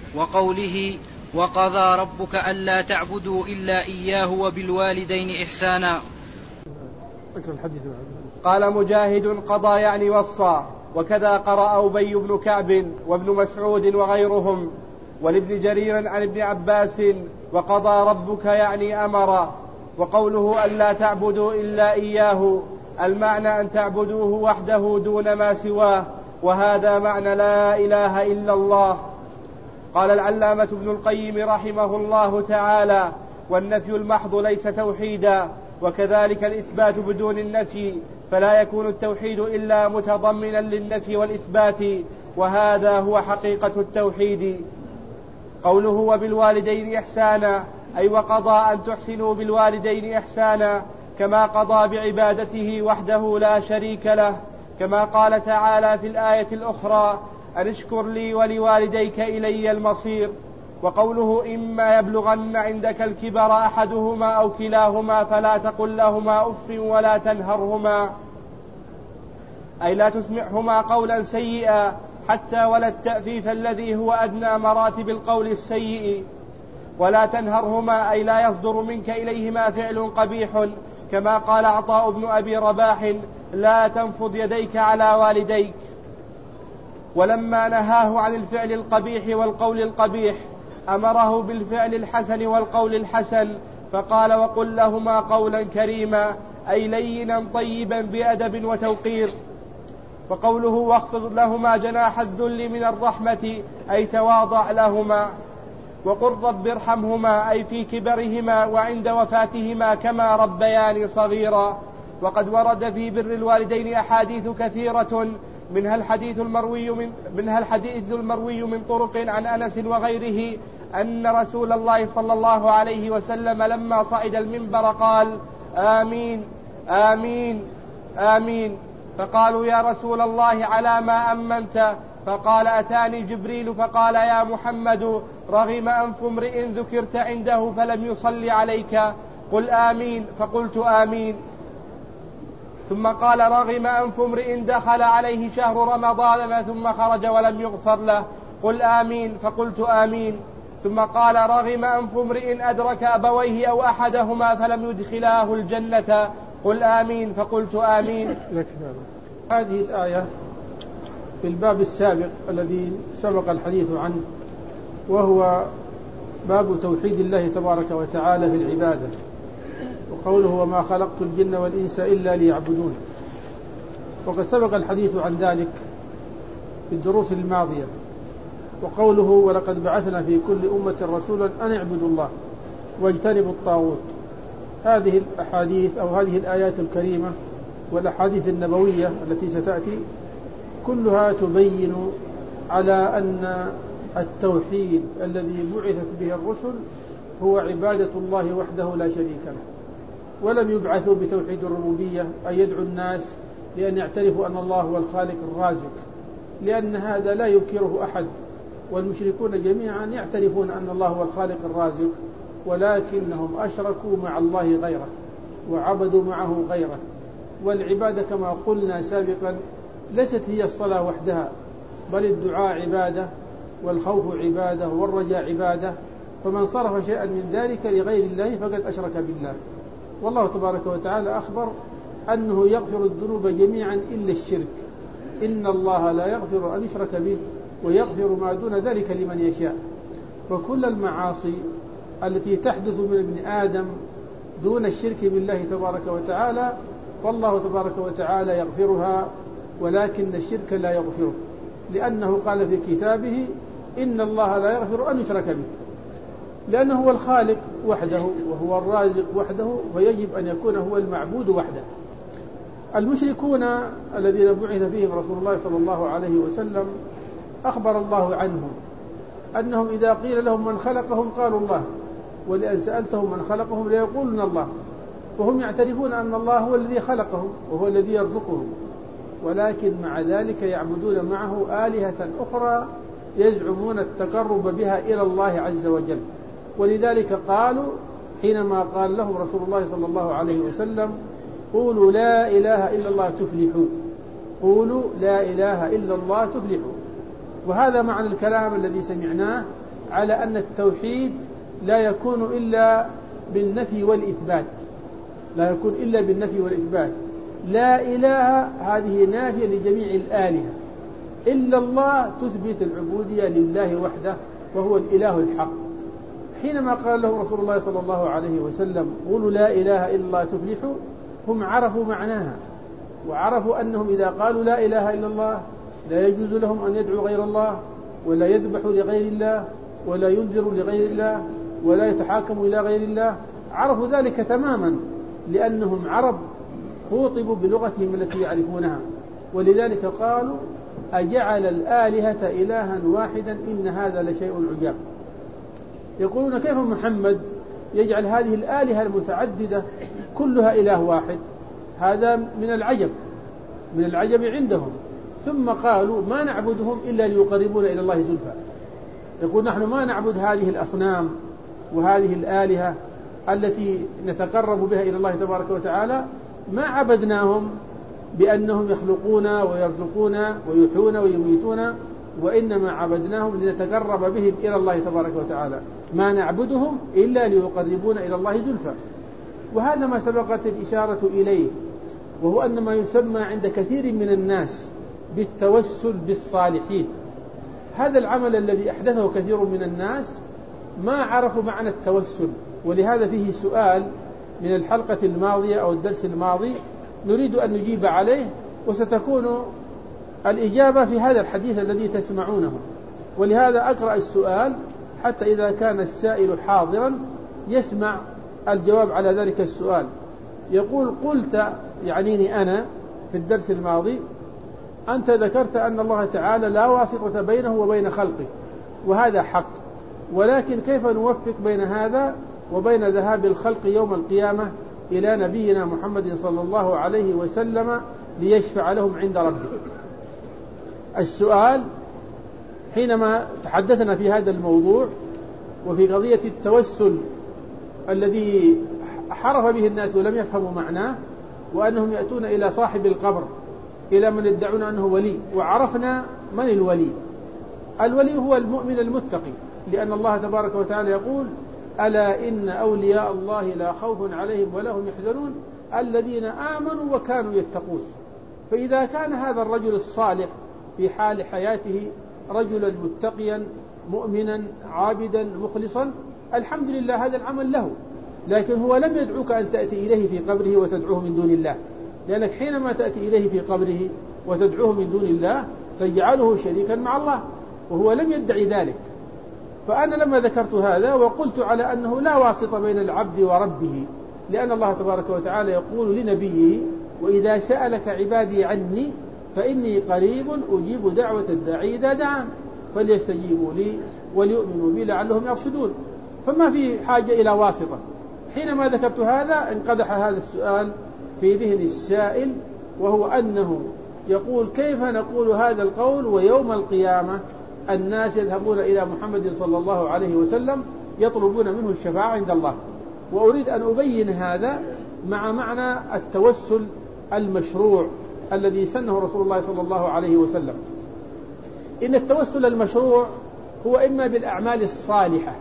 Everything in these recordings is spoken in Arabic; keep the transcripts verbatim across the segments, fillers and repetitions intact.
وقوله وقضى ربك ألا تعبدوا إلا إياه وبالوالدين إحسانا. قال مجاهد قضى يعني وصى، وكذا قرأ أبي بن كعب وابن مسعود وغيرهم، ولابن جرير عن ابن عباس وقضى ربك يعني أمر. وقوله ألا تعبدوا إلا إياه المعنى أن تعبدوه وحده دون ما سواه، وهذا معنى لا إله إلا الله. قال العلامة ابن القيم رحمه الله تعالى: والنفي المحض ليس توحيدا، وكذلك الإثبات بدون النفي، فلا يكون التوحيد إلا متضمنا للنفي والإثبات، وهذا هو حقيقة التوحيد. قوله وبالوالدين إحسانا أي وقضى أن تحسنوا بالوالدين إحسانا، كما قضى بعبادته وحده لا شريك له، كما قال تعالى في الآية الأخرى: أن اشكر لي ولوالديك إلي المصير. وقوله إما يبلغن عندك الكبر أحدهما أو كلاهما فلا تقل لهما أف ولا تنهرهما، أي لا تسمعهما قولا سيئا حتى ولا التأفيف الذي هو أدنى مراتب القول السيء. ولا تنهرهما أي لا يصدر منك إليهما فعل قبيح، كما قال عطاء بن أبي رباح: لا تنفض يديك على والديك. ولما نهاه عن الفعل القبيح والقول القبيح أمره بالفعل الحسن والقول الحسن، فقال: وقل لهما قولا كريما، أي لينا طيبا بأدب وتوقير. وقوله واخفض لهما جناح الذل من الرحمة أي تواضع لهما. وقل رب ارحمهما أي في كبرهما وعند وفاتهما كما ربياني صغيرا. وقد ورد في بر الوالدين أحاديث كثيرة، منها الحديث المروي من, منها الحديث المروي من طرق عن أنس وغيره أن رسول الله صلى الله عليه وسلم لما صعد المنبر قال: آمين آمين آمين. فقالوا: يا رسول الله على ما أمنت؟ فقال: أتاني جبريل فقال: يا محمد رغم أنف امرئ ذكرت عنده فلم يصلي عليك، قل آمين، فقلت آمين. ثم قال: رغم أنف امرئ دخل عليه شهر رمضان ثم خرج ولم يغفر له، قل آمين، فقلت آمين. ثم قال: رغم أنف امرئ أدرك أبويه أو أحدهما فلم يدخلاه الجنة، قل آمين، فقلت آمين. هذه الآية في الباب السابق الذي سبق الحديث عنه، وهو باب توحيد الله تبارك وتعالى في العبادة، وقوله: وما خلقت الجن والإنس إلا ليعبدون. وقد سبق الحديث عن ذلك في الدروس الماضية. وقوله: ولقد بعثنا في كل أمة رسولا أن اعبدوا الله واجتنبوا الطاغوت. هذه الأحاديث أو هذه الآيات الكريمة والأحاديث النبوية التي ستأتي كلها تبين على أن التوحيد الذي بعثت به الرسل هو عبادة الله وحده لا شريك له، ولم يبعثوا بتوحيد الربوبية أن يدعو الناس لأن يعترفوا أن الله هو الخالق الرازق، لأن هذا لا ينكره أحد، والمشركون جميعا يعترفون أن الله هو الخالق الرازق، ولكنهم أشركوا مع الله غيره وعبدوا معه غيره. والعبادة كما قلنا سابقا ليست هي الصلاة وحدها، بل الدعاء عبادة، والخوف عبادة، والرجاء عبادة. فمن صرف شيئا من ذلك لغير الله فقد أشرك بالله. والله تبارك وتعالى أخبر أنه يغفر الذنوب جميعا إلا الشرك، إن الله لا يغفر أن يشرك به ويغفر ما دون ذلك لمن يشاء. وكل المعاصي التي تحدث من ابن آدم دون الشرك بالله تبارك وتعالى فالله تبارك وتعالى يغفرها، ولكن الشرك لا يغفره، لأنه قال في كتابه: إن الله لا يغفر أن يشرك به، لأنه هو الخالق وحده وهو الرازق وحده، فيجب أن يكون هو المعبود وحده. المشركون الذين بعث فيهم رسول الله صلى الله عليه وسلم أخبر الله عنهم أنهم إذا قيل لهم من خلقهم قالوا الله، ولأن سألتهم من خلقهم ليقولون الله، وهم يعترفون أن الله هو الذي خلقهم وهو الذي يرزقهم، ولكن مع ذلك يعبدون معه آلهة أخرى يزعمون التقرب بها إلى الله عز وجل. ولذلك قالوا حينما قال لهم رسول الله صلى الله عليه وسلم: قولوا لا إله إلا الله تفلحوا، قولوا لا إله إلا الله تفلحوا. وهذا معنى الكلام الذي سمعناه على أن التوحيد لا يكون إلا بالنفي والإثبات، لا يكون إلا بالنفي والإثبات. لا إله هذه نافية لجميع الآلهة، إلا الله تثبت العبودية لله وحده وهو الإله الحق. حينما قال له رسول الله صلى الله عليه وسلم قولوا لا إله إلا الله تفلحوا، هم عرفوا معناها وعرفوا أنهم إذا قالوا لا إله إلا الله لا يجوز لهم أن يدعوا غير الله، ولا يذبحوا لغير الله، ولا ينذروا لغير الله، ولا يتحاكموا إلى غير الله. عرفوا ذلك تماما لأنهم عرب خوطبوا بلغتهم التي يعرفونها، ولذلك قالوا أجعل الآلهة إلها واحدا إن هذا لشيء عجاب. يقولون كيف محمد يجعل هذه الآلهة المتعددة كلها إله واحد؟ هذا من العجب، من العجب عندهم. ثم قالوا ما نعبدهم إلا ليقربونا إلى الله زلفى. يقول نحن ما نعبد هذه الأصنام وهذه الآلهة التي نتقرب بها إلى الله تبارك وتعالى، ما عبدناهم بأنهم يخلقونا ويرزقونا ويحيون ويميتون، وإنما عبدناهم لنتقرب بهم إلى الله تبارك وتعالى، ما نعبدهم إلا ليقربونا إلى الله زلفى. وهذا ما سبقت الإشارة إليه، وهو أن ما يسمى عند كثير من الناس بالتوسل بالصالحين. هذا العمل الذي أحدثه كثير من الناس ما عرفوا معنى التوسل، ولهذا فيه سؤال من الحلقة الماضية أو الدرس الماضي نريد أن نجيب عليه، وستكون الإجابة في هذا الحديث الذي تسمعونه. ولهذا أقرأ السؤال حتى إذا كان السائل حاضرا يسمع الجواب على ذلك السؤال. يقول قلت، يعنيني أنا، في الدرس الماضي أنت ذكرت أن الله تعالى لا واسطة بينه وبين خلقه، وهذا حق، ولكن كيف نوفق بين هذا وبين ذهاب الخلق يوم القيامة إلى نبينا محمد صلى الله عليه وسلم ليشفع لهم عند ربه؟ السؤال حينما تحدثنا في هذا الموضوع وفي قضية التوسل الذي حرف به الناس ولم يفهموا معناه، وأنهم يأتون إلى صاحب القبر، إلى من يدعون أنه ولي، وعرفنا من الولي. الولي هو المؤمن المتقي، لأن الله تبارك وتعالى يقول ألا إن أولياء الله لا خوف عليهم ولا هم يحزنون الذين آمنوا وكانوا يتقون. فإذا كان هذا الرجل الصالح في حال حياته رجلا متقيا مؤمنا عابدا مخلصا، الحمد لله هذا العمل له، لكن هو لم يدعوك أن تأتي إليه في قبره وتدعوه من دون الله، لأنك حينما تأتي إليه في قبره وتدعوه من دون الله تجعله شريكا مع الله، وهو لم يدعي ذلك. فأنا لما ذكرت هذا وقلت على أنه لا واسطة بين العبد وربه، لأن الله تبارك وتعالى يقول لنبيه وإذا سألك عبادي عني فإني قريب أجيب دعوة الداعي إذا دعان فليستجيبوا لي وليؤمنوا بي لعلهم يرشدون. فما في حاجة إلى واسطة. حينما ذكرت هذا انقدح هذا السؤال في ذهن السائل، وهو أنه يقول كيف نقول هذا القول ويوم القيامة الناس يذهبون إلى محمد صلى الله عليه وسلم يطلبون منه الشفاعة عند الله. وأريد أن أبين هذا مع معنى التوسل المشروع الذي سنه رسول الله صلى الله عليه وسلم. إن التوسل المشروع هو إما بالأعمال الصالحة،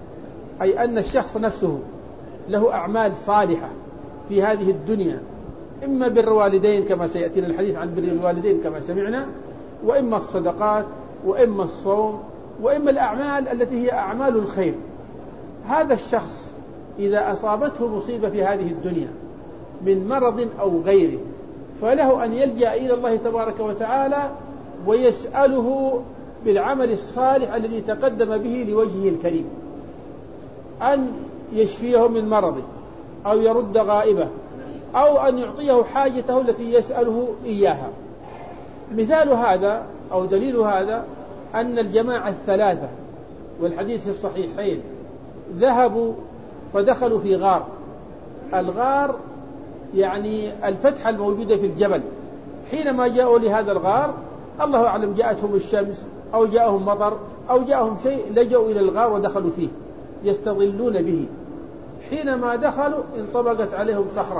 أي أن الشخص نفسه له أعمال صالحة في هذه الدنيا، إما بر الوالدين كما سيأتينا الحديث عن بر الوالدين كما سمعنا، وإما الصدقات، وإما الصوم، وإما الأعمال التي هي أعمال الخير. هذا الشخص إذا أصابته مصيبة في هذه الدنيا من مرض أو غيره فله أن يلجأ إلى الله تبارك وتعالى ويسأله بالعمل الصالح الذي تقدم به لوجهه الكريم أن يشفيه من مرضه أو يرد غائبه أو أن يعطيه حاجته التي يسأله إياها. مثال هذا أو دليل هذا أن الجماعة الثلاثة والحديث في الصحيحين ذهبوا فدخلوا في غار. الغار يعني الفتحة الموجودة في الجبل. حينما جاءوا لهذا الغار الله أعلم جاءتهم الشمس أو جاءهم مطر أو جاءهم شيء، لجأوا إلى الغار ودخلوا فيه يستظلون به. حينما دخلوا انطبقت عليهم صخرة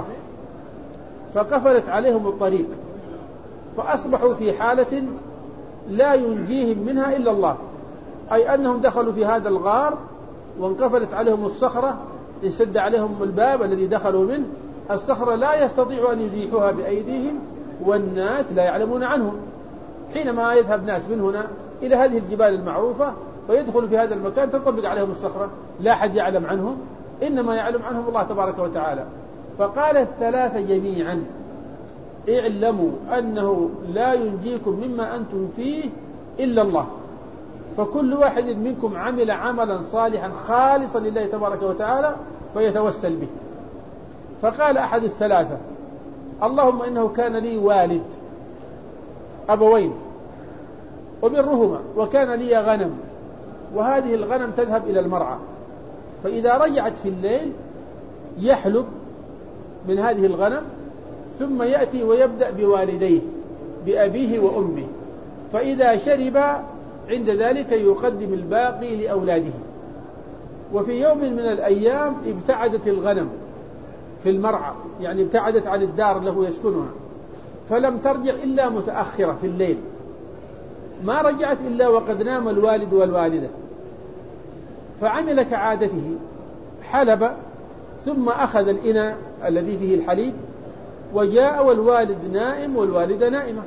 فقفلت عليهم الطريق، فأصبحوا في حالة لا ينجيهم منها إلا الله. أي أنهم دخلوا في هذا الغار وانقفلت عليهم الصخرة، انسد عليهم الباب الذي دخلوا منه، الصخرة لا يستطيعوا أن يزيحوها بأيديهم، والناس لا يعلمون عنهم. حينما يذهب ناس من هنا إلى هذه الجبال المعروفة ويدخلوا في هذا المكان تنطبق عليهم الصخرة، لا أحد يعلم عنهم، إنما يعلم عنهم الله تبارك وتعالى. فقال الثلاثة جميعا: اعلموا أنه لا ينجيكم مما أنتم فيه إلا الله، فكل واحد منكم عمل عملا صالحا خالصا لله تبارك وتعالى فيتوسل به. فقال أحد الثلاثة: اللهم إنه كان لي والد أبوين وبرهما، وكان لي غنم، وهذه الغنم تذهب إلى المرعى، فإذا رجعت في الليل يحلب من هذه الغنم، ثم يأتي ويبدأ بوالديه بأبيه وأمه، فإذا شرب عند ذلك يقدم الباقي لأولاده. وفي يوم من الأيام ابتعدت الغنم في المرعى، يعني ابتعدت عن الدار له يسكنها، فلم ترجع إلا متأخرة في الليل، ما رجعت إلا وقد نام الوالد والوالدة، فعمل كعادته، حلب ثم أخذ الإناء الذي فيه الحليب وجاء والوالد نائم والوالدة نائمة،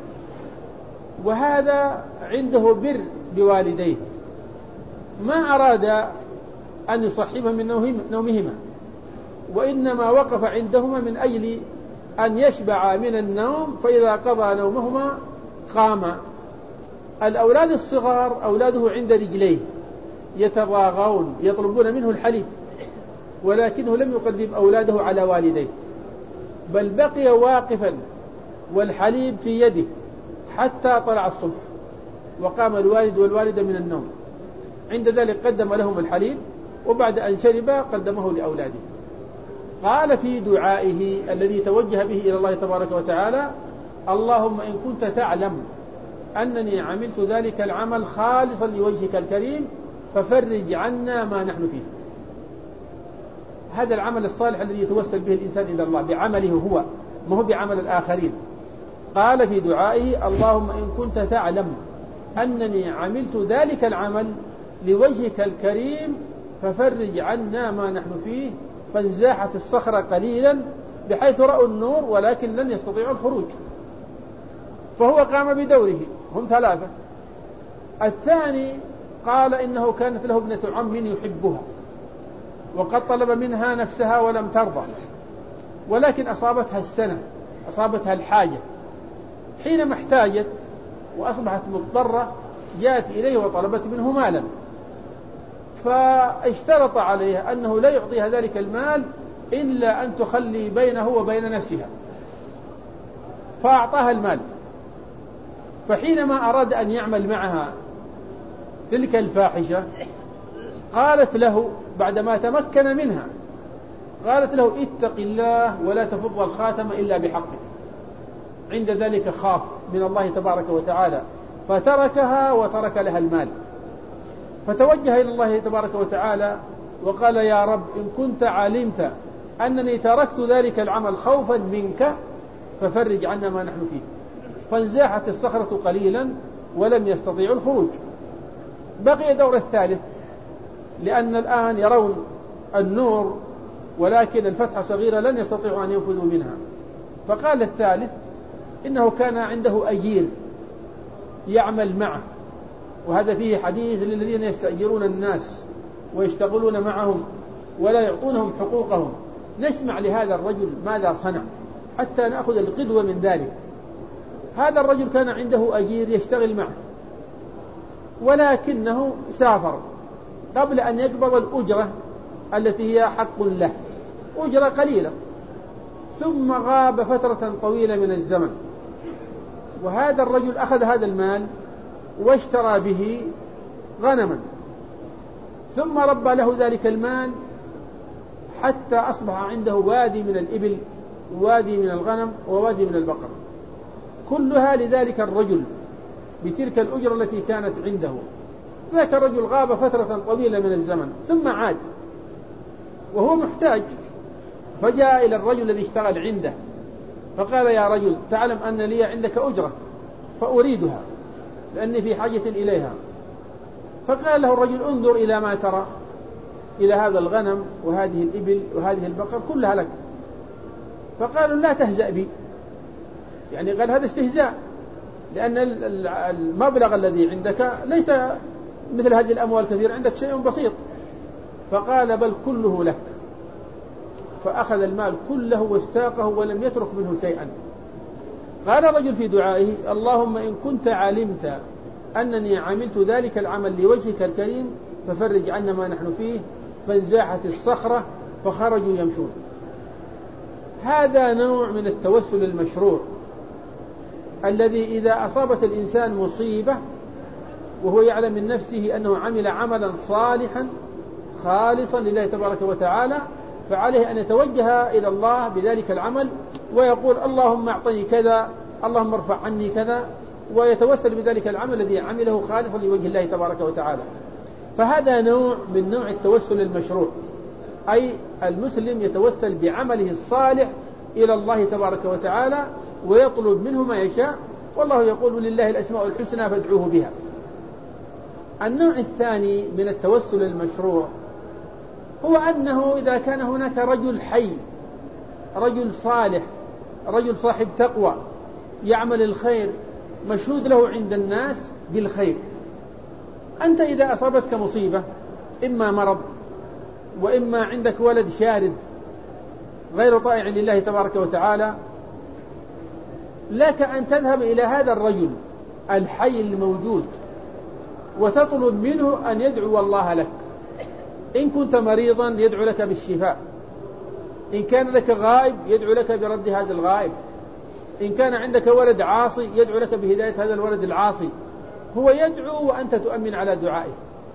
وهذا عنده بر بوالديه، ما أراد أن يصحبهم من نومهما، وإنما وقف عندهما من أجل أن يشبع من النوم، فإذا قضى نومهما قام. الأولاد الصغار أولاده عند رجليه يتضاغون يطلبون منه الحليب، ولكنه لم يقدم أولاده على والديه، بل بقي واقفا والحليب في يده حتى طلع الصبح، وقام الوالد والوالدة من النوم. عند ذلك قدم لهم الحليب، وبعد أن شرب قدمه لأولاده. قال في دعائه الذي توجه به إلى الله تبارك وتعالى: اللهم إن كنت تعلم أنني عملت ذلك العمل خالصا لوجهك الكريم ففرج عنا ما نحن فيه. هذا العمل الصالح الذي يتوسل به الإنسان إلى الله بعمله هو، ما هو بعمل الآخرين. قال في دعائه: اللهم إن كنت تعلم أنني عملت ذلك العمل لوجهك الكريم ففرج عنا ما نحن فيه. فانزاحت الصخرة قليلا بحيث رأوا النور، ولكن لن يستطيعوا الخروج، فهو قام بدوره. هم ثلاثة. الثاني قال إنه كانت له ابنة عم يحبها، وقد طلب منها نفسها ولم ترضى، ولكن أصابتها السنة، أصابتها الحاجة، حينما احتاجت وأصبحت مضطرة جاءت إليه وطلبت منه مالا، فاشترط عليها أنه لا يعطيها ذلك المال إلا أن تخلي بينه وبين نفسها، فأعطاها المال. فحينما أراد أن يعمل معها تلك الفاحشة قالت له بعدما تمكن منها، قالت له: اتق الله ولا تفض الخاتم إلا بحقه. عند ذلك خاف من الله تبارك وتعالى فتركها وترك لها المال، فتوجه إلى الله تبارك وتعالى وقال: يا رب إن كنت علمت أنني تركت ذلك العمل خوفا منك ففرج عنا ما نحن فيه. فانزاحت الصخرة قليلا ولم يستطيعوا الخروج. بقي دور الثالث، لأن الآن يرون النور ولكن الفتحة صغيرة لن يستطيعوا أن ينفذوا منها. فقال الثالث إنه كان عنده أجير يعمل معه، وهذا فيه حديث للذين يستأجرون الناس ويشتغلون معهم ولا يعطونهم حقوقهم. نسمع لهذا الرجل ماذا صنع حتى نأخذ القدوة من ذلك. هذا الرجل كان عنده أجير يشتغل معه، ولكنه سافر قبل أن يقبض الأجرة التي هي حق له، أجرة قليلة، ثم غاب فترة طويلة من الزمن. وهذا الرجل أخذ هذا المال واشترى به غنما، ثم ربى له ذلك المال حتى أصبح عنده وادي من الإبل ووادي من الغنم ووادي من البقر، كلها لذلك الرجل بتلك الأجرة التي كانت عنده. ذاك الرجل غاب فترة طويلة من الزمن ثم عاد وهو محتاج، فجاء إلى الرجل الذي اشتغل عنده فقال: يا رجل تعلم أن لي عندك أجرة فأريدها لأني في حاجة إليها. فقال له الرجل انظر إلى ما ترى، إلى هذا الغنم وهذه الإبل وهذه البقر كلها لك. فقالوا لا تهزأ بي، يعني قال هذا استهزاء، لأن المبلغ الذي عندك ليس مثل هذه الأموال كثير، عندك شيء بسيط. فقال بل كله لك. فأخذ المال كله واستاقه ولم يترك منه شيئا. قال الرجل في دعائه اللهم إن كنت علمت أنني عملت ذلك العمل لوجهك الكريم ففرج عنا ما نحن فيه. فانزاحت الصخرة فخرجوا يمشون. هذا نوع من التوسل المشروع الذي إذا أصابت الإنسان مصيبة وهو يعلم من نفسه أنه عمل عملا صالحا خالصا لله تبارك وتعالى، فعليه أن يتوجه إلى الله بذلك العمل ويقول اللهم أعطني كذا، اللهم ارفع عني كذا، ويتوسل بذلك العمل الذي عمله خالصا لوجه الله تبارك وتعالى. فهذا نوع من نوع التوسل المشروع، أي المسلم يتوسل بعمله الصالح إلى الله تبارك وتعالى ويطلب منه ما يشاء، والله يقول لله الأسماء الحسنى فادعوه بها. النوع الثاني من التوسل المشروع هو أنه إذا كان هناك رجل حي، رجل صالح، رجل صاحب تقوى يعمل الخير مشهود له عند الناس بالخير. أنت إذا أصابتك مصيبة، إما مرض وإما عندك ولد شارد غير طائع لله تبارك وتعالى، لك أن تذهب إلى هذا الرجل الحي الموجود وتطلب منه أن يدعو الله لك. إن كنت مريضا يدعو لك بالشفاء، إن كان لك غائب يدعو لك برد هذا الغائب، إن كان عندك ولد عاصي يدعو لك بهداية هذا الولد العاصي. هو يدعو وأنت تؤمن على دعائه،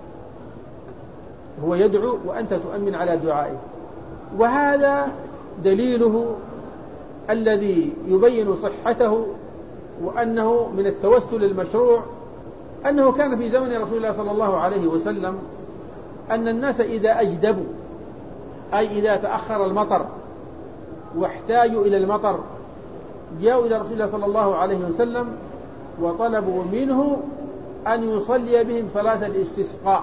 هو يدعو وأنت تؤمن على دعائه. وهذا دليله الذي يبين صحته وأنه من التوسل المشروع، أنه كان في زمن رسول الله صلى الله عليه وسلم أن الناس إذا أجدبوا، أي إذا تأخر المطر واحتاجوا إلى المطر، جاءوا إلى رسول الله صلى الله عليه وسلم وطلبوا منه أن يصلي بهم صلاة الاستسقاء.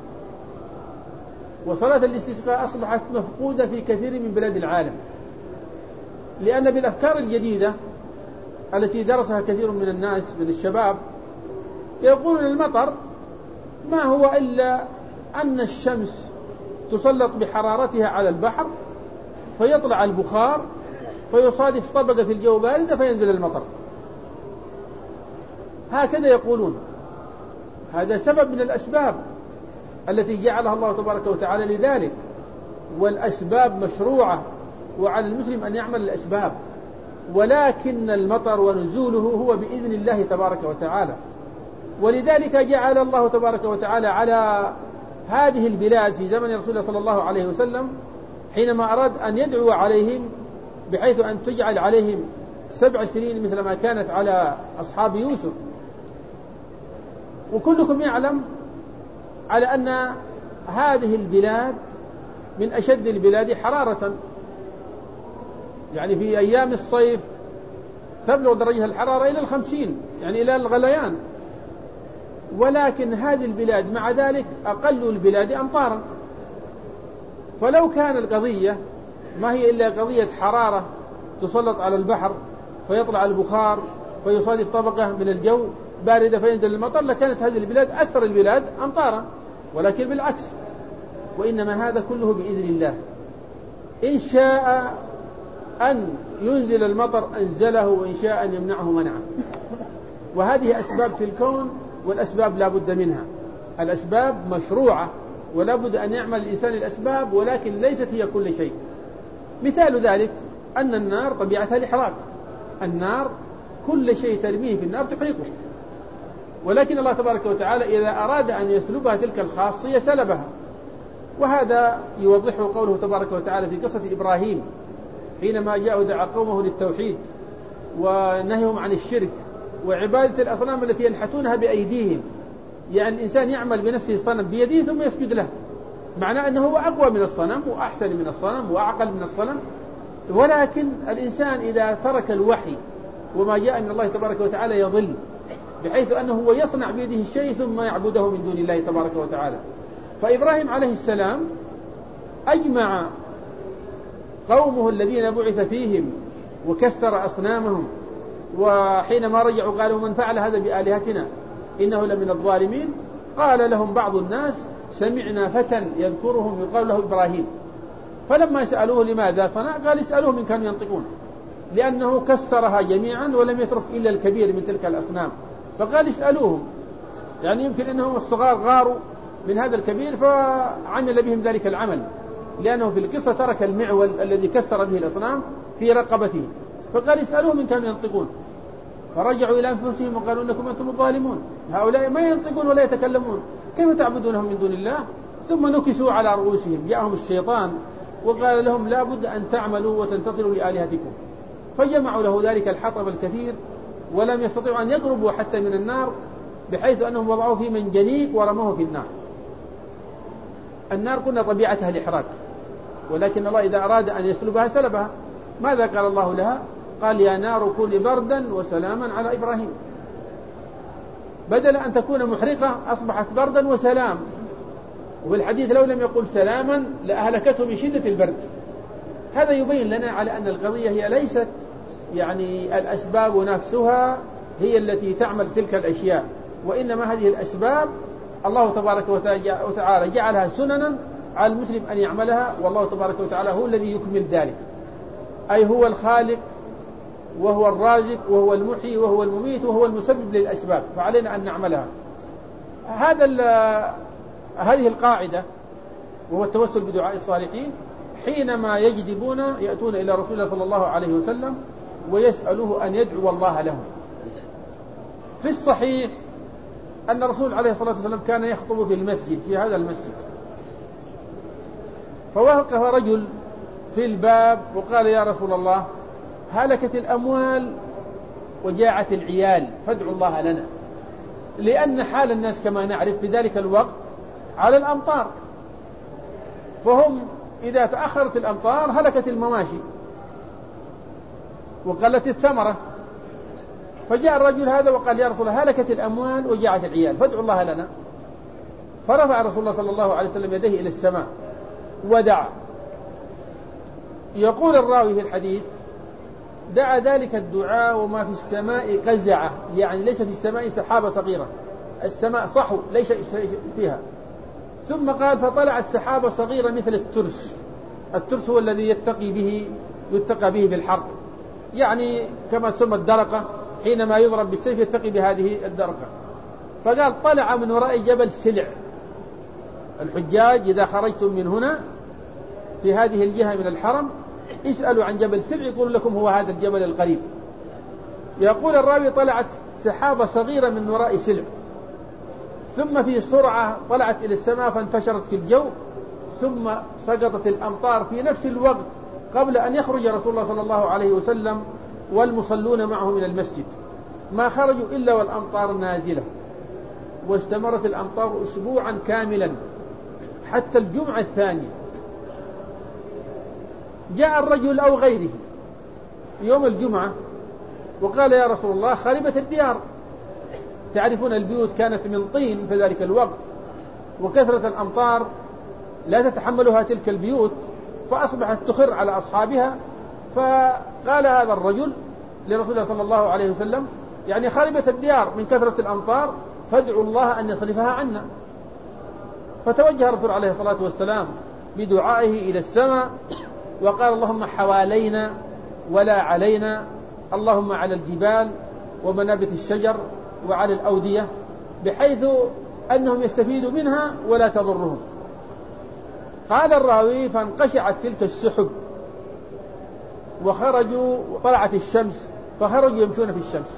وصلاة الاستسقاء أصبحت مفقودة في كثير من بلاد العالم، لأن بالأفكار الجديدة التي درسها كثير من الناس من الشباب يقولون المطر ما هو إلا أن الشمس تسلط بحرارتها على البحر فيطلع البخار فيصادف طبقة في الجو باردة فينزل المطر. هكذا يقولون. هذا سبب من الأسباب التي جعلها الله تبارك وتعالى لذلك، والأسباب مشروعة وعلى المسلم أن يعمل الأسباب، ولكن المطر ونزوله هو بإذن الله تبارك وتعالى. ولذلك جعل الله تبارك وتعالى على هذه البلاد في زمن رسول الله صلى الله عليه وسلم حينما أراد أن يدعو عليهم بحيث أن تجعل عليهم سبع سنين مثل ما كانت على أصحاب يوسف. وكلكم يعلم على أن هذه البلاد من أشد البلاد حرارة، يعني في أيام الصيف تبلغ درجة الحرارة إلى الخمسين، يعني إلى الغليان. ولكن هذه البلاد مع ذلك أقل البلاد أمطارا. فلو كان القضية ما هي إلا قضية حرارة تسلط على البحر فيطلع البخار فيصادف طبقة من الجو باردة فينزل المطر لكانت هذه البلاد أكثر البلاد أمطارا، ولكن بالعكس. وإنما هذا كله بإذن الله، إن شاء أن ينزل المطر أنزله، وإن شاء أن يمنعه منعه. وهذه أسباب في الكون، والأسباب لا بد منها. الأسباب مشروعة ولا بد أن يعمل الإنسان الأسباب، ولكن ليست هي كل شيء. مثال ذلك أن النار طبيعتها الإحراق، النار كل شيء ترميه في النار تحرقه، ولكن الله تبارك وتعالى إذا أراد أن يسلبها تلك الخاصية سلبها. وهذا يوضحه قوله تبارك وتعالى في قصة إبراهيم حينما جاء دعا قومه للتوحيد ونهيهم عن الشرك وعبادة الأصنام التي ينحتونها بأيديهم. يعني الإنسان يعمل بنفسه الصنم بيده ثم يسجد له، معناه أنه هو أقوى من الصنم وأحسن من الصنم وأعقل من الصنم. ولكن الإنسان إذا ترك الوحي وما جاء من الله تبارك وتعالى يضل، بحيث أنه هو يصنع بيده الشيء ثم يعبده من دون الله تبارك وتعالى. فإبراهيم عليه السلام أجمع قومه الذين بعث فيهم وكسر أصنامهم، وحينما رجعوا قالوا من فعل هذا بآلهتنا إنه لمن الظالمين. قال لهم بعض الناس سمعنا فتى يذكرهم يقال له إبراهيم، فلما سألوه لماذا صنع قال اسألوهم إن كانوا ينطقون، لأنه كسرها جميعا ولم يترك إلا الكبير من تلك الأصنام، فقال اسألوهم، يعني يمكن أنهم الصغار غاروا من هذا الكبير فعمل بهم ذلك العمل، لأنه في القصة ترك المعول الذي كسر به الأصنام في رقبته، فقال اسألوهم إن كانوا ينطقون. فرجعوا إلى أنفسهم وقالوا إنكم أنتم الظالمون، هؤلاء ما ينطقون ولا يتكلمون، كيف تعبدونهم من دون الله؟ ثم نكسوا على رؤوسهم، جاءهم الشيطان وقال لهم لا بد أن تعملوا وتنتصروا لآلهتكم، فجمعوا له ذلك الحطب الكثير ولم يستطيعوا أن يقربوا حتى من النار، بحيث أنهم وضعوه في منجنيق ورموه في النار. النار كنا طبيعتها الإحراق، ولكن الله إذا أراد أن يسلبها سلبها. ماذا قال الله لها؟ قال يا نار كوني بردا وسلاما على إبراهيم، بدل أن تكون محرقة أصبحت بردا وسلام. وفي الحديث لو لم يقل سلاما لأهلكته من شدة البرد. هذا يبين لنا على أن القضية هي ليست يعني الأسباب نفسها هي التي تعمل تلك الأشياء، وإنما هذه الأسباب الله تبارك وتعالى جعلها سننا على المسلم أن يعملها، والله تبارك وتعالى هو الذي يكمل ذلك، أي هو الخالق وهو الرازق وهو المحيي وهو المميت وهو المسبب للأسباب، فعلينا أن نعملها. هذا هذه القاعدة وهو التوسل بدعاء الصالحين، حينما يجدبون يأتون إلى رسول الله صلى الله عليه وسلم ويسألوه أن يدعو الله لهم. في الصحيح أن الرسول عليه الصلاة والسلام كان يخطب في المسجد، في هذا المسجد، فوقف رجل في الباب وقال يا رسول الله هلكت الأموال وجاعت العيال فادعوا الله لنا، لأن حال الناس كما نعرف في ذلك الوقت على الأمطار، فهم إذا تأخرت الأمطار هلكت المواشي وقلت الثمرة. فجاء الرجل هذا وقال يا رسول الله هلكت الأموال وجاعت العيال فادعوا الله لنا. فرفع رسول الله صلى الله عليه وسلم يديه إلى السماء ودعا. يقول الراوي في الحديث دعا ذلك الدعاء وما في السماء قزعة، يعني ليس في السماء سحابة صغيرة، السماء صحو ليس شيء فيها. ثم قال فطلعت سحابة صغيرة مثل الترس، الترس هو الذي يتقي به يتقى به في الحرب، يعني كما تسمى الدرقة، حينما يضرب بالسيف يتقي بهذه الدرقة. فقال طلع من وراء جبل سلع، الحجاج إذا خرجتم من هنا في هذه الجهة من الحرم اسألوا عن جبل سلع يقول لكم هو هذا الجبل القريب. يقول الراوي طلعت سحابة صغيرة من وراء سلع، ثم في سرعة طلعت إلى السماء فانتشرت في الجو، ثم سقطت الأمطار في نفس الوقت قبل أن يخرج رسول الله صلى الله عليه وسلم والمصلون معه من المسجد. ما خرجوا إلا والأمطار نازلة، واستمرت الأمطار أسبوعا كاملا حتى الجمعة الثانية. جاء الرجل أو غيره يوم الجمعة وقال يا رسول الله خربت الديار، تعرفون البيوت كانت من طين في ذلك الوقت، وكثرة الأمطار لا تتحملها تلك البيوت فأصبحت تخر على أصحابها. فقال هذا الرجل لرسول الله صلى الله عليه وسلم يعني خربت الديار من كثرة الأمطار فادعوا الله أن يصرفها عنا. فتوجه الرسول عليه الصلاة والسلام بدعائه إلى السماء وقال اللهم حوالينا ولا علينا، اللهم على الجبال ومنابت الشجر وعلى الأودية، بحيث أنهم يستفيدوا منها ولا تضرهم. قال الراوي فانقشعت تلك السحب وخرجوا وطلعت الشمس فخرجوا يمشون في الشمس.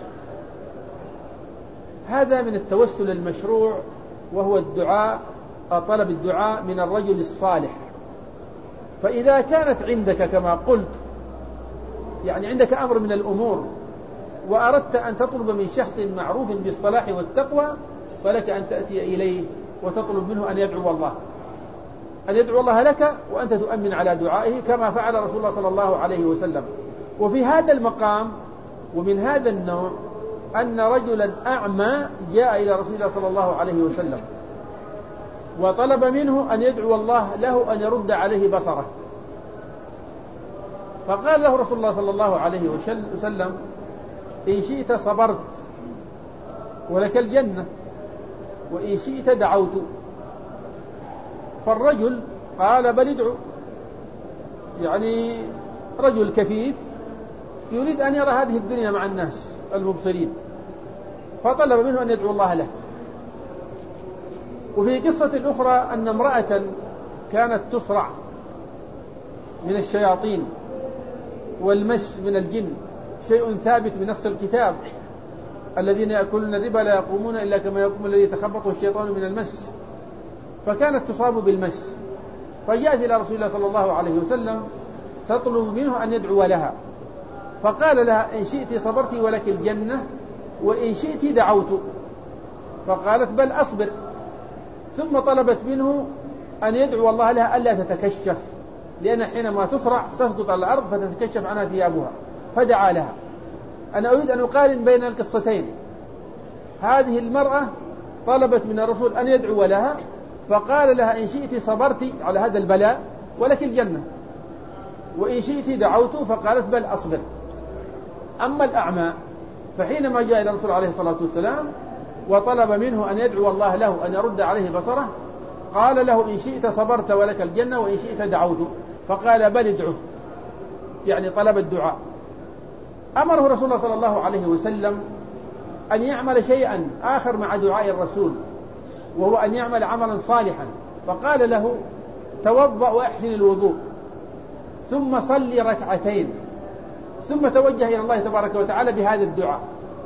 هذا من التوسل المشروع، وهو الدعاء، طلب الدعاء من الرجل الصالح. فإذا كانت عندك كما قلت يعني عندك أمر من الأمور وأردت أن تطلب من شخص معروف بالصلاح والتقوى، فلك أن تأتي إليه وتطلب منه أن يدعو الله أن يدعو الله لك وأنت تؤمن على دعائه كما فعل رسول الله صلى الله عليه وسلم. وفي هذا المقام ومن هذا النوع أن رجلا أعمى جاء إلى رسول الله صلى الله عليه وسلم وطلب منه أن يدعو الله له أن يرد عليه بصره، فقال له رسول الله صلى الله عليه وسلم: إن شئت صبرت ولك الجنة، وإن شئت دعوت. فالرجل قال: بل ادعو. يعني رجل كفيف يريد أن يرى هذه الدنيا مع الناس المبصرين، فطلب منه أن يدعو الله له. وفي قصة أخرى أن امرأة كانت تصرع من الشياطين والمس من الجن، شيء ثابت بنص الكتاب: الذين يأكلون الربا لا يقومون إلا كما يقوم الذي يتخبطه الشيطان من المس. فكانت تصاب بالمس، فجاءت إلى رسول الله صلى الله عليه وسلم تطلب منه أن يدعو لها، فقال لها: إن شئت صبرت ولك الجنة، وإن شئت دعوت. فقالت: بل أصبر. ثم طلبت منه أن يدعو الله لها ألا تتكشف، لأن حينما تصرع تسقط على الأرض فتتكشف عنها ثيابها، فدعا لها. أنا أريد أن أقارن بين القصتين. هذه المرأة طلبت من الرسول أن يدعو لها، فقال لها: إن شئت صبرت على هذا البلاء ولك الجنة، وإن شئت دعوت. فقالت: بل أصبر. أما الأعمى فحينما جاء إلى الرسول عليه الصلاة والسلام وطلب منه أن يدعو الله له أن يرد عليه بصره، قال له: إن شئت صبرت ولك الجنة، وإن شئت دعوت. فقال: بل ادعه، يعني طلب الدعاء. أمره رسول الله صلى الله عليه وسلم أن يعمل شيئا آخر مع دعاء الرسول، وهو أن يعمل عملا صالحا. فقال له: توضأ وأحسن الوضوء، ثم صلي ركعتين، ثم توجه إلى الله تبارك وتعالى بهذا الدعاء،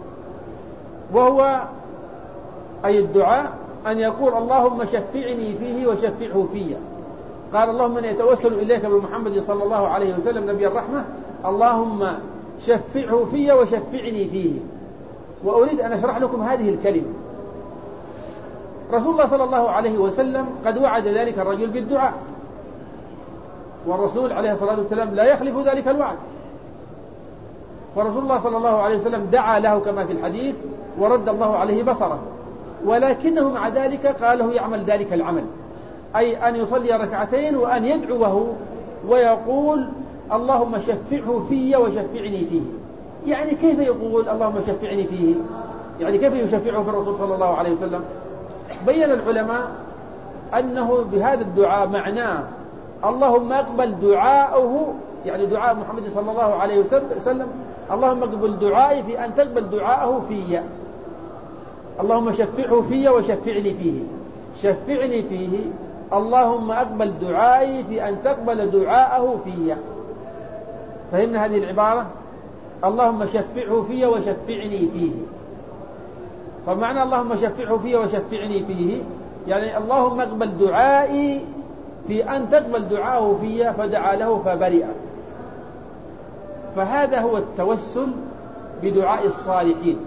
وهو أي الدعاء أن يقول: اللهم شفعني فيه وشفعه فيه. قال: اللهم أنا يتوسل إليك بمحمد صلى الله عليه وسلم نبي الرحمة، اللهم شفعه فيه وشفعني فيه. وأريد أن أشرح لكم هذه الكلمة. رسول الله صلى الله عليه وسلم قد وعد ذلك الرجل بالدعاء، والرسول عليه الصلاة والسلام لا يخلف ذلك الوعد. فرسول الله صلى الله عليه وسلم دعا له كما في الحديث ورد الله عليه بصره، ولكنه مع ذلك قال له يعمل ذلك العمل، أي أن يصلي ركعتين وأن يدعوه ويقول: اللهم شفعه في وشفعني فيه. يعني كيف يقول اللهم شفعني فيه؟ يعني كيف يشفعه في الرسول صلى الله عليه وسلم؟ بين العلماء أنه بهذا الدعاء معناه اللهم اقبل دعاءه، يعني دعاء محمد صلى الله عليه وسلم، اللهم اقبل دعائي في أن تقبل دعاءه في، اللهم شفعه في وشفعني فيه. شفعني فيه، اللهم اقبل دعائي في أن تقبل دعاءه في. فهمنا هذه العبارة؟ اللهم شفعه في وشفعني فيه. فمعنى اللهم شفعه في وشفعني فيه يعني اللهم اقبل دعائي في أن تقبل دعاءه في، فدعا له فبرئ. فهذا هو التوسل بدعاء الصالحين.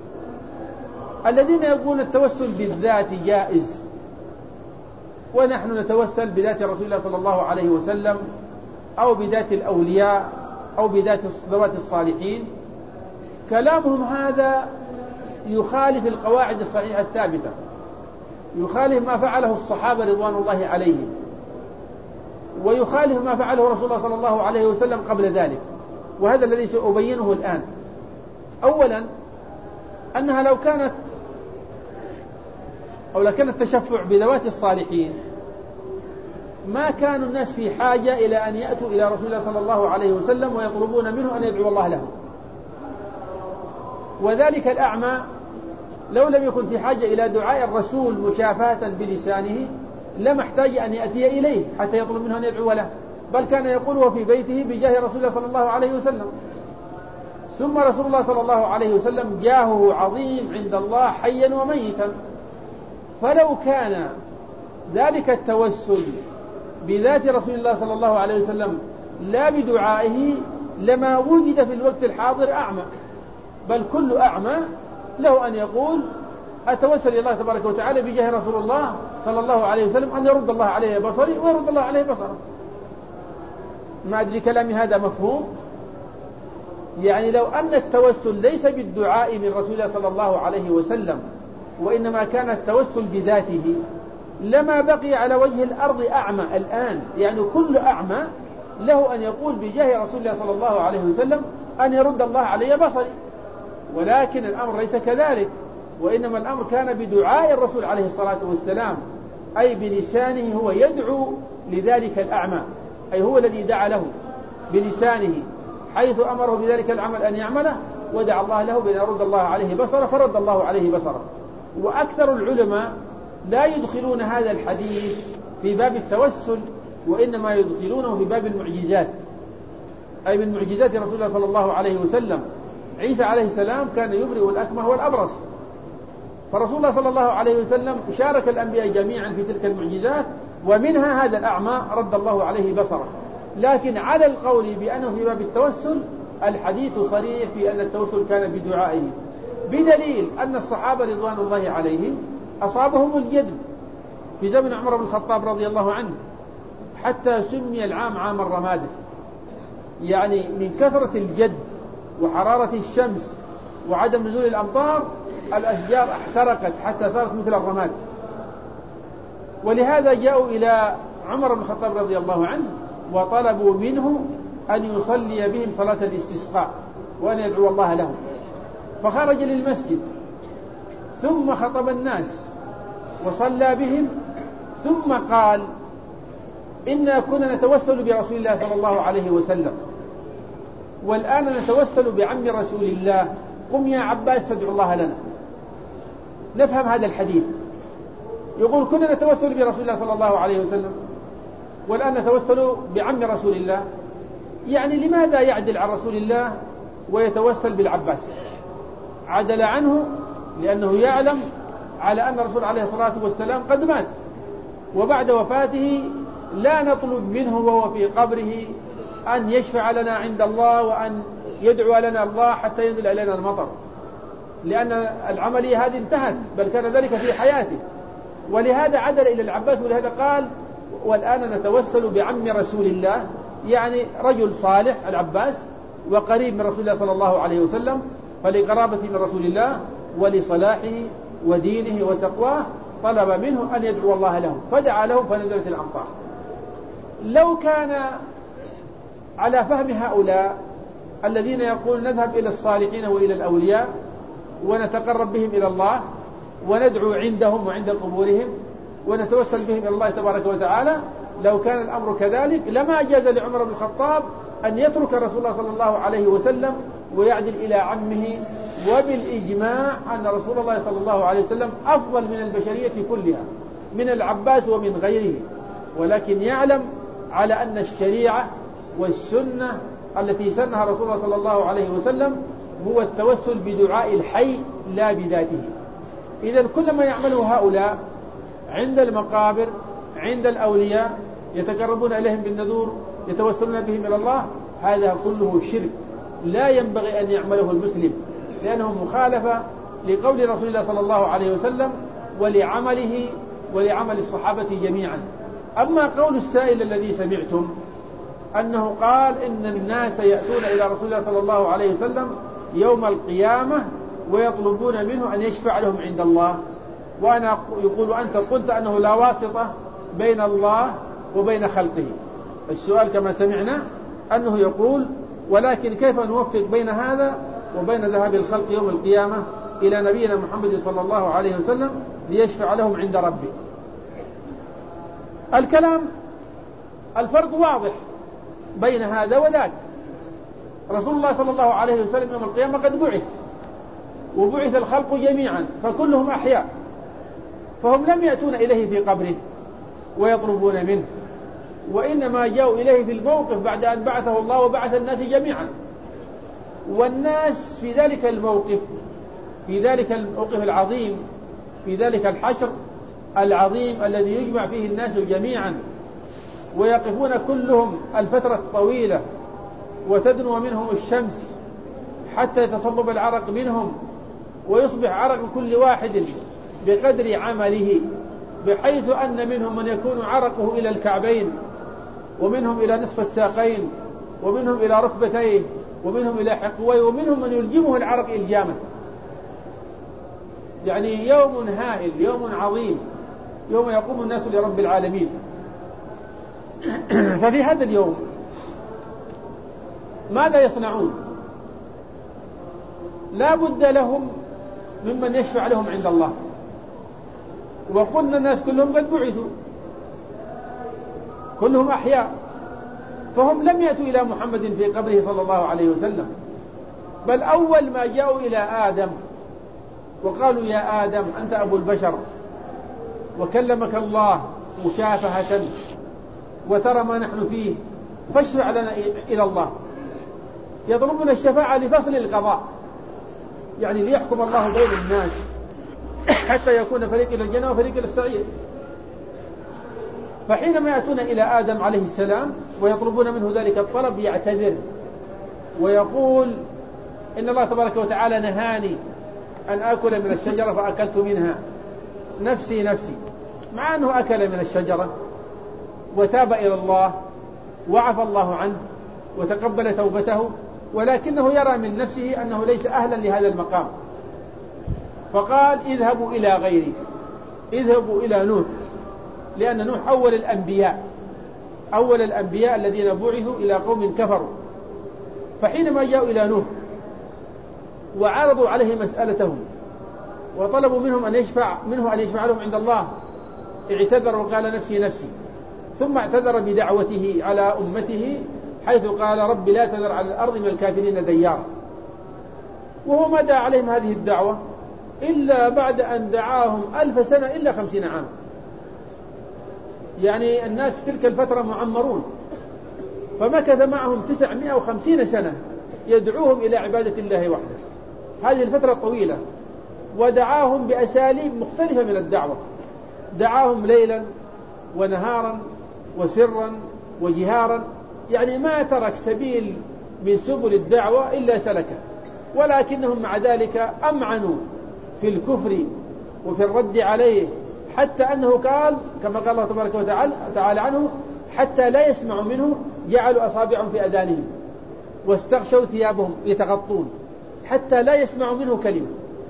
الذين يقولون التوسل بالذات جائز، ونحن نتوسل بذات رسول الله صلى الله عليه وسلم أو بذات الأولياء أو بذات ذوات الصالحين، كلامهم هذا يخالف القواعد الصحيحة الثابتة، يخالف ما فعله الصحابة رضوان الله عليهم، ويخالف ما فعله رسول الله صلى الله عليه وسلم قبل ذلك. وهذا الذي سأبينه الآن. أولا، أنها لو كانت أو لو كان التشفع بذوات الصالحين ما كان الناس في حاجة إلى أن يأتوا إلى رسول الله صلى الله عليه وسلم ويطلبون منه أن يدعو الله لهم. وذلك الأعمى لو لم يكن في حاجة إلى دعاء الرسول مشافهة بلسانه لم احتاج أن يأتي إليه حتى يطلب منه أن يدعو له، بل كان يقوله في بيته بجاه رسول الله صلى الله عليه وسلم. ثم رسول الله صلى الله عليه وسلم جاهه عظيم عند الله حيا وميتا، فلو كان ذلك التوسل بذات رسول الله صلى الله عليه وسلم لا بدعائه لما وجد في الوقت الحاضر أعمى، بل كل أعمى له أن يقول أتوسل إلى الله تبارك وتعالى بجاه رسول الله صلى الله عليه وسلم أن يرد الله عليه بصري ويرد الله عليه بصره. ما أدري كلامي هذا مفهوم؟ يعني لو أن التوسل ليس بالدعاء من رسول الله صلى الله عليه وسلم وإنما كان التوسل بذاته لما بقي على وجه الأرض أعمى الآن. يعني كل أعمى له أن يقول بجاه رسول الله صلى الله عليه وسلم أن يرد الله علي بصري، ولكن الأمر ليس كذلك، وإنما الأمر كان بدعاء الرسول عليه الصلاة والسلام، أي بلسانه هو يدعو لذلك الأعمى، أي هو الذي دعا له بلسانه حيث أمره بذلك العمل أن يعمله، ودعا الله له بأن يرد الله عليه بصره فرد الله عليه بصره. وأكثر العلماء لا يدخلون هذا الحديث في باب التوسل، وإنما يدخلونه في باب المعجزات، أي من معجزات رسول الله صلى الله عليه وسلم. عيسى عليه السلام كان يبرئ الأكمه والأبرص، فرسول الله صلى الله عليه وسلم شارك الأنبياء جميعا في تلك المعجزات، ومنها هذا الأعمى رد الله عليه بصره. لكن على القول بأنه في باب التوسل الحديث صريح في أن التوسل كان بدعائه، بدليل أن الصحابة رضوان الله عليهم أصابهم الجد في زمن عمر بن الخطاب رضي الله عنه، حتى سمي العام عام الرمادة، يعني من كثرة الجد وحرارة الشمس وعدم نزول الأمطار الأشجار احترقت حتى صارت مثل الرماد. ولهذا جاءوا إلى عمر بن الخطاب رضي الله عنه وطلبوا منه أن يصلي بهم صلاة الاستسقاء وأن يدعو الله لهم، فخرج للمسجد ثم خطب الناس وصلى بهم، ثم قال: إنا كنا نتوسل برسول الله صلى الله عليه وسلم، والآن نتوسل بعم رسول الله، قم يا عباس فادعو الله لنا. نفهم هذا الحديث، يقول كنا نتوسل برسول الله صلى الله عليه وسلم والآن نتوسل بعم رسول الله، يعني لماذا يعدل عن رسول الله ويتوسل بالعباس؟ عدل عنه لأنه يعلم على أن الرسول عليه الصلاة والسلام قد مات، وبعد وفاته لا نطلب منه وهو في قبره أن يشفع لنا عند الله وأن يدعو لنا الله حتى ينزل إلينا المطر، لأن العملية هذه انتهت، بل كان ذلك في حياته. ولهذا عدل إلى العباس، ولهذا قال: والآن نتوسل بعم رسول الله، يعني رجل صالح العباس وقريب من رسول الله صلى الله عليه وسلم، فلقرابته من رسول الله ولصلاحه ودينه وتقواه طلب منه أن يدعو الله لهم، فدعا لهم فنزلت الأمطار. لو كان على فهم هؤلاء الذين يقول نذهب إلى الصالحين وإلى الأولياء ونتقرب بهم إلى الله وندعو عندهم وعند قبورهم ونتوسل بهم إلى الله تبارك وتعالى، لو كان الأمر كذلك لما جاز لعمر بن الخطاب أن يترك رسول الله صلى الله عليه وسلم ويعدل إلى عمه. وبالإجماع أن رسول الله صلى الله عليه وسلم أفضل من البشرية كلها، من العباس ومن غيره، ولكن يعلم على أن الشريعة والسنة التي سنها رسول الله صلى الله عليه وسلم هو التوسل بدعاء الحي لا بذاته. إذن كل ما يعمله هؤلاء عند المقابر عند الأولياء يتقربون إليهم بالنذور يتوسلون بهم إلى الله، هذا كله شرك لا ينبغي أن يعمله المسلم، لأنه مخالفة لقول رسول الله صلى الله عليه وسلم ولعمله ولعمل الصحابة جميعا. أما قول السائل الذي سمعتم أنه قال إن الناس يأتون إلى رسول الله صلى الله عليه وسلم يوم القيامة ويطلبون منه أن يشفع لهم عند الله، وأنا يقول أنت قلت أنه لا واسطة بين الله وبين خلقه. السؤال كما سمعنا أنه يقول: ولكن كيف نوفق بين هذا وبين ذهاب الخلق يوم القيامة إلى نبينا محمد صلى الله عليه وسلم ليشفع لهم عند ربه؟ الكلام الفرق واضح بين هذا وذاك. رسول الله صلى الله عليه وسلم يوم القيامة قد بعث، وبعث الخلق جميعا فكلهم أحياء، فهم لم يأتون إليه في قبره ويطلبون منه، وإنما جاءوا إليه في الموقف بعد أن بعثه الله وبعث الناس جميعا. والناس في ذلك الموقف في ذلك الموقف العظيم في ذلك الحشر العظيم الذي يجمع فيه الناس جميعا ويقفون كلهم الفترة الطويلة وتدنو منهم الشمس حتى يتصبب العرق منهم ويصبح عرق كل واحد بقدر عمله، بحيث أن منهم من يكون عرقه إلى الكعبين، ومنهم إلى نصف الساقين، ومنهم إلى ركبتيه، ومنهم يلاحق ومنهم من يلجمه العرق إلجاما. يعني يوم هائل، يوم عظيم، يوم يقوم الناس لرب العالمين. ففي هذا اليوم ماذا يصنعون؟ لا بد لهم ممن يشفع لهم عند الله. وقلنا الناس كلهم قد بعثوا، كلهم أحياء، فهم لم يأتوا إلى محمد في قبره صلى الله عليه وسلم، بل أول ما جاءوا إلى آدم وقالوا يا آدم أنت أبو البشر وكلمك الله مشافهة وترى ما نحن فيه فاشفع لنا إلى الله. يطلبون الشفاعة لفصل القضاء، يعني ليحكم الله بين الناس حتى يكون فريق إلى الجنة وفريق إلى السعير. فحينما يأتون إلى آدم عليه السلام ويطلبون منه ذلك الطلب يعتذر ويقول إن الله تبارك وتعالى نهاني أن أكل من الشجرة فأكلت منها، نفسي نفسي، مع أنه أكل من الشجرة وتاب إلى الله وعفى الله عنه وتقبل توبته، ولكنه يرى من نفسه أنه ليس أهلا لهذا المقام. فقال اذهبوا إلى غيري، اذهبوا إلى نوح، لأن نوح أول الأنبياء، أول الأنبياء الذين بعثوا إلى قوم كفروا. فحينما جاءوا إلى نوح وعرضوا عليه مسألتهم وطلبوا منهم أن يشفع منه أن يشفع لهم عند الله، اعتذر وقال نفسي نفسي، ثم اعتذر بدعوته على أمته حيث قال رب لا تذر على الأرض من الكافرين ديارا. وهو ما دعا عليهم هذه الدعوة إلا بعد أن دعاهم ألف سنة إلا خمسين عام. يعني الناس في تلك الفترة معمرون، فمكث معهم تسعمائة وخمسين سنة يدعوهم إلى عبادة الله وحده، هذه الفترة الطويلة، ودعاهم بأساليب مختلفة من الدعوة، دعاهم ليلا ونهارا وسرا وجهارا، يعني ما ترك سبيل من سبل الدعوة إلا سلكه، ولكنهم مع ذلك أمعنوا في الكفر وفي الرد عليه، حتى أنه قال كما قال الله تبارك وتعالى عنه حتى لا يسمعوا منه جعلوا أصابعهم في أذانهم واستغشوا ثيابهم يتغطون حتى لا يسمعوا منه كلمة.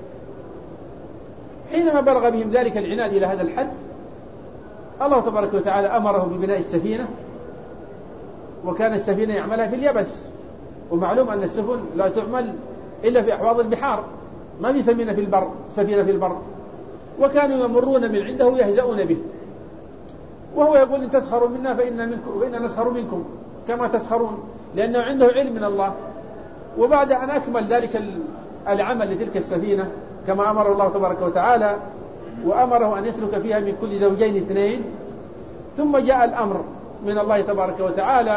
حينما بلغ بهم ذلك العناد إلى هذا الحد، الله تبارك وتعالى أمره ببناء السفينة، وكان السفينة يعملها في اليبس، ومعلوم أن السفن لا تعمل إلا في أحواض البحار، ما في سفينة في البر سفينة في البر. وكانوا يمرون من عنده يهزؤون به، وهو يقول إن تسخروا منا فإنا, منكم فإنا نسخر منكم كما تسخرون، لأنه عنده علم من الله. وبعد أن أكمل ذلك العمل لتلك السفينة كما أمره الله تبارك وتعالى، وأمره أن يسلك فيها من كل زوجين اثنين، ثم جاء الأمر من الله تبارك وتعالى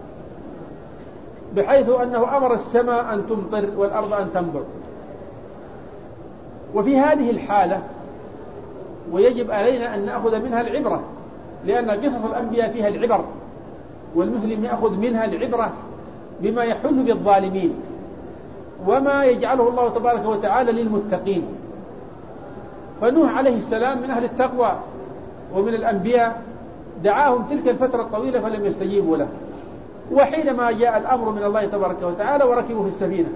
بحيث أنه أمر السماء أن تمطر والأرض أن تنبع. وفي هذه الحالة ويجب علينا أن نأخذ منها العبرة، لأن قصص الأنبياء فيها العبر، والمسلم يأخذ منها العبرة بما يحل بالظالمين وما يجعله الله تبارك وتعالى للمتقين. فنوح عليه السلام من أهل التقوى ومن الأنبياء، دعاهم تلك الفترة الطويلة فلم يستجيبوا له. وحينما جاء الأمر من الله تبارك وتعالى وركبوا في السفينة،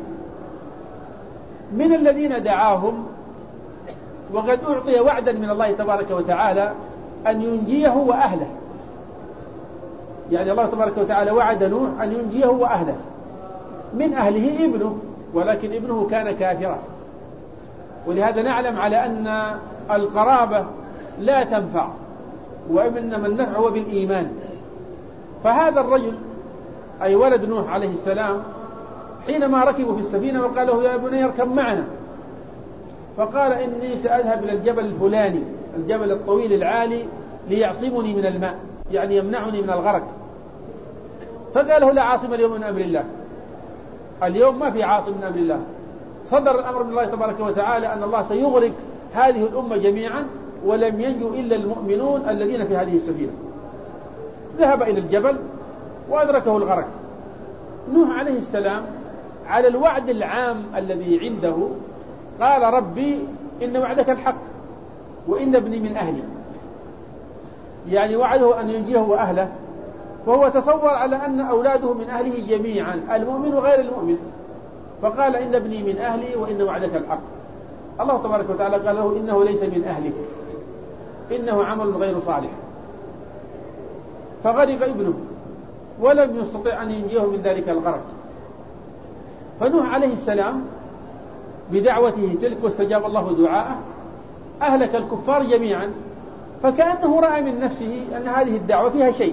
من الذين دعاهم وقد أعطي وعدا من الله تبارك وتعالى أن ينجيه وأهله، يعني الله تبارك وتعالى وعد نوح أن ينجيه وأهله. من أهله ابنه، ولكن ابنه كان كافرا، ولهذا نعلم على أن القرابة لا تنفع، وإنما النفع هو بالإيمان. فهذا الرجل أي ولد نوح عليه السلام حينما ركبوا في السفينة وقال له يا بني اركب معنا، فقال إني سأذهب إلى الجبل الفلاني، الجبل الطويل العالي، ليعصمني من الماء، يعني يمنعني من الغرق. فقال له لا عاصم اليوم من أمر الله، اليوم ما في عاصم من أمر الله. صدر الأمر من الله تبارك وتعالى أن الله سيغرق هذه الأمة جميعا، ولم ينجو إلا المؤمنون الذين في هذه السفينة. ذهب إلى الجبل وأدركه الغرق. نوح عليه السلام على الوعد العام الذي عنده قال ربي إن وعدك الحق وإن ابني من أهلي، يعني وعده أن ينجيه وأهله وهو تصور على أن أولاده من أهله جميعا، المؤمن وغير المؤمن، فقال إن ابني من أهلي وإن وعدك الحق. الله تبارك وتعالى قال له إنه ليس من أهلك، إنه عمل غير صالح. فغرق ابنه ولم يستطع أن ينجيه من ذلك الغرق. فنوح عليه السلام بدعوته تلك واستجاب الله دعاءه أهلك الكفار جميعا، فكأنه رأى من نفسه أن هذه الدعوة فيها شيء،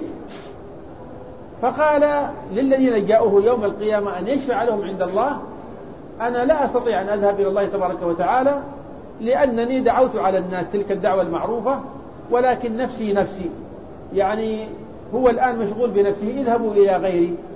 فقال للذين جاءوه يوم القيامة أن يشفع لهم عند الله أنا لا أستطيع أن أذهب إلى الله تبارك وتعالى لأنني دعوت على الناس تلك الدعوة المعروفة، ولكن نفسي نفسي، يعني هو الآن مشغول بنفسه، اذهبوا إلى غيري